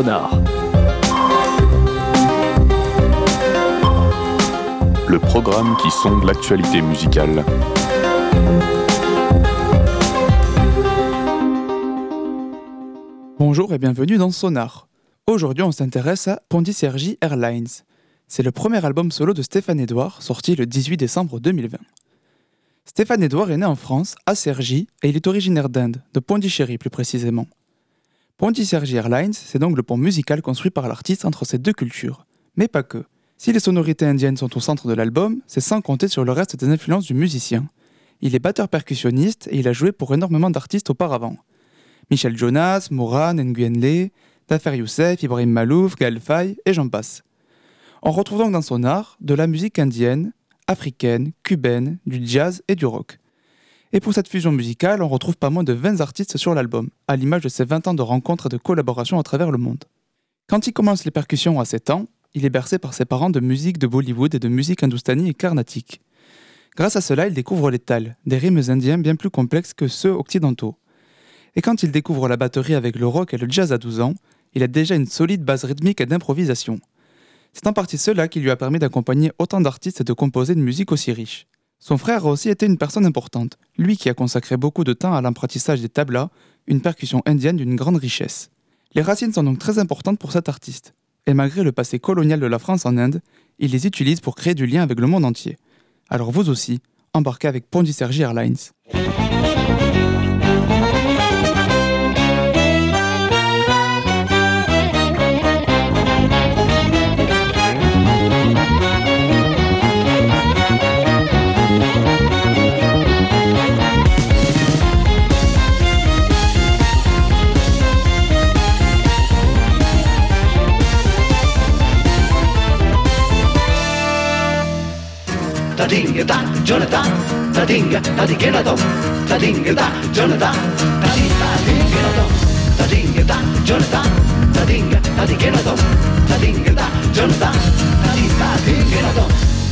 Sonar. Le programme qui sonde l'actualité musicale. Bonjour et bienvenue dans Sonar. Aujourd'hui, on s'intéresse à Pondicherry Airlines. C'est le premier album solo de Stéphane Edouard, sorti le 18 décembre 2020. Stéphane Edouard est né en France, à Cergy, et il est originaire d'Inde, de Pondichéry plus précisément. Pondicherry Airlines, c'est donc le pont musical construit par l'artiste entre ces deux cultures. Mais pas que. Si les sonorités indiennes sont au centre de l'album, c'est sans compter sur le reste des influences du musicien. Il est batteur-percussionniste et il a joué pour énormément d'artistes auparavant. Michel Jonas, Moran, Nguyen Le, Tafer Youssef, Ibrahim Malouf, Gaël Faye et j'en passe. On retrouve donc dans son art de la musique indienne, africaine, cubaine, du jazz et du rock. Et pour cette fusion musicale, on retrouve pas moins de 20 artistes sur l'album, à l'image de ses 20 ans de rencontres et de collaborations à travers le monde. Quand il commence les percussions à 7 ans, il est bercé par ses parents de musique de Bollywood et de musique hindoustanie et carnatique. Grâce à cela, il découvre les tals, des rythmes indiens bien plus complexes que ceux occidentaux. Et quand il découvre la batterie avec le rock et le jazz à 12 ans, il a déjà une solide base rythmique et d'improvisation. C'est en partie cela qui lui a permis d'accompagner autant d'artistes et de composer une musique aussi riche. Son frère a aussi été une personne importante, lui qui a consacré beaucoup de temps à l'apprentissage des tablas, une percussion indienne d'une grande richesse. Les racines sont donc très importantes pour cet artiste. Et malgré le passé colonial de la France en Inde, il les utilise pour créer du lien avec le monde entier. Alors vous aussi, embarquez avec Pondicherry Airlines. Tadinga da Jonathan, tadinga tadinga da, tadinga da Jonathan, tadinga da, tadinga da Jonathan, tadinga tadinga da, tadinga da Jonathan, tadinga da.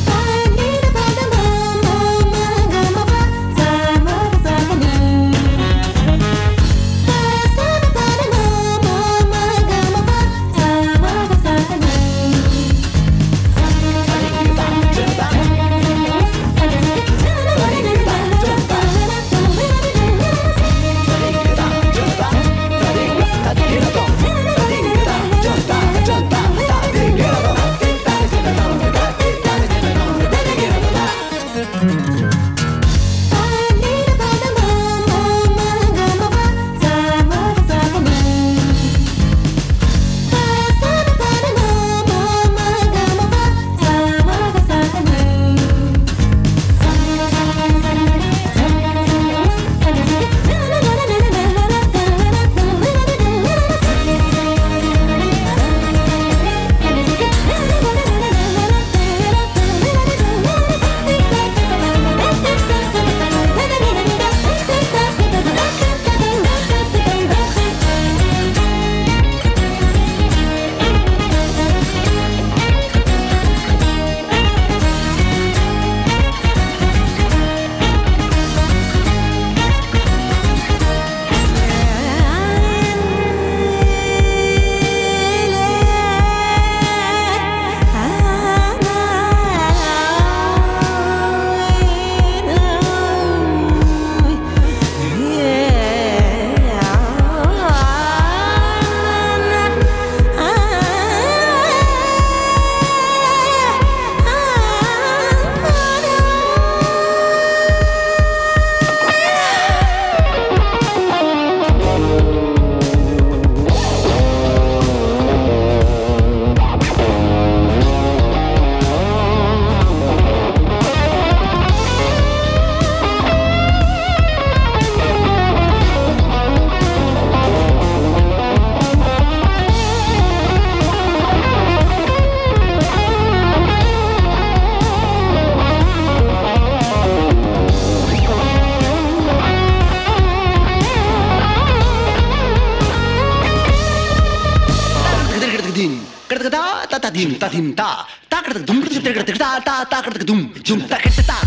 dim ta dim ta ta kar dum ta ta ta kar dum jum ta kar ta ta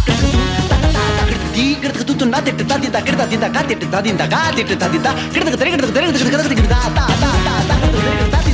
kar di kar tu tu na te ta di ta kar ta di ta ka te ta di ta ka te ta di ta kar ta kar ta ta ta ta ta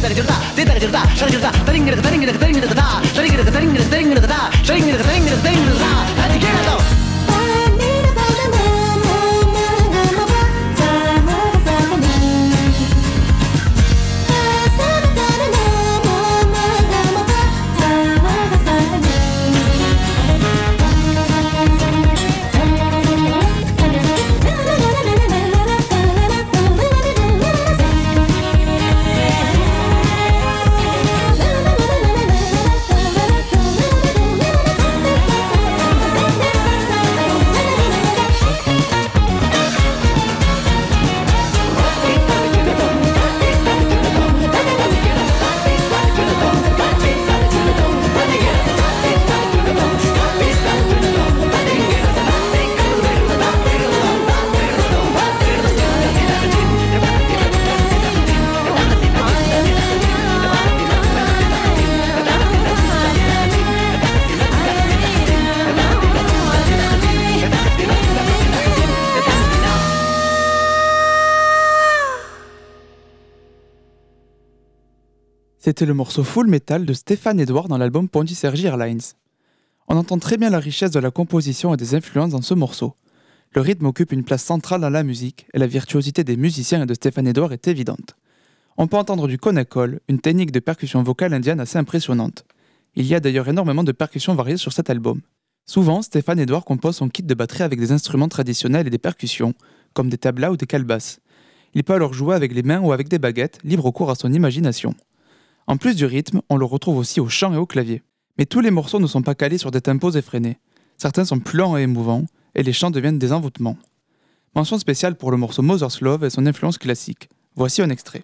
C'était le morceau Full Metal de Stéphane Edouard dans l'album Ponty-Sergi Airlines. On entend très bien la richesse de la composition et des influences dans ce morceau. Le rythme occupe une place centrale dans la musique et la virtuosité des musiciens et de Stéphane Edouard est évidente. On peut entendre du konakol, une technique de percussion vocale indienne assez impressionnante. Il y a d'ailleurs énormément de percussions variées sur cet album. Souvent, Stéphane Edouard compose son kit de batterie avec des instruments traditionnels et des percussions, comme des tablas ou des calebasses. Il peut alors jouer avec les mains ou avec des baguettes, libre cours à son imagination. En plus du rythme, on le retrouve aussi au chant et au clavier. Mais tous les morceaux ne sont pas calés sur des tempos effrénés. Certains sont plus lents et émouvants, et les chants deviennent des envoûtements. Mention spéciale pour le morceau Mother's Love et son influence classique. Voici un extrait.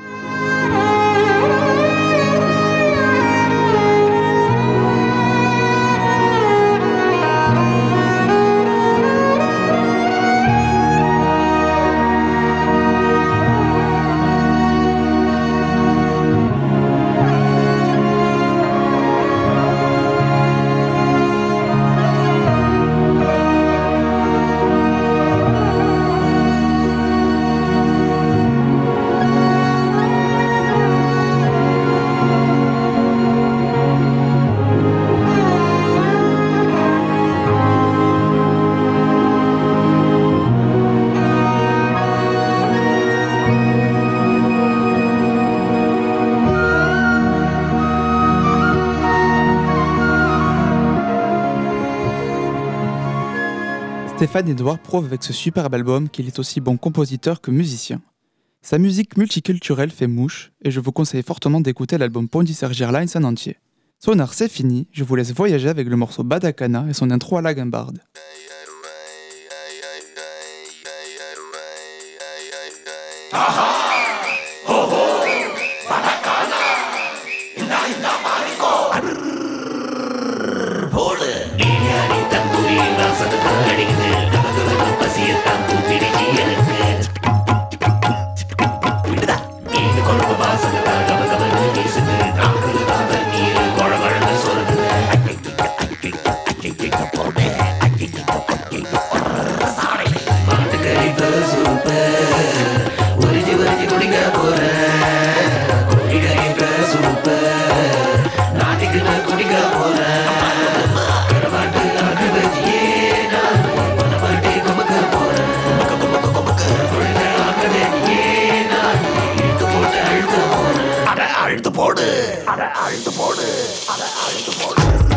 Stéphane Edouard prouve avec ce superbe album qu'il est aussi bon compositeur que musicien. Sa musique multiculturelle fait mouche et je vous conseille fortement d'écouter l'album Ponty-Sergi Airlines en entier. Sonar, c'est fini, je vous laisse voyager avec le morceau Badakana et son intro à la guimbarde. அழுத்து போடு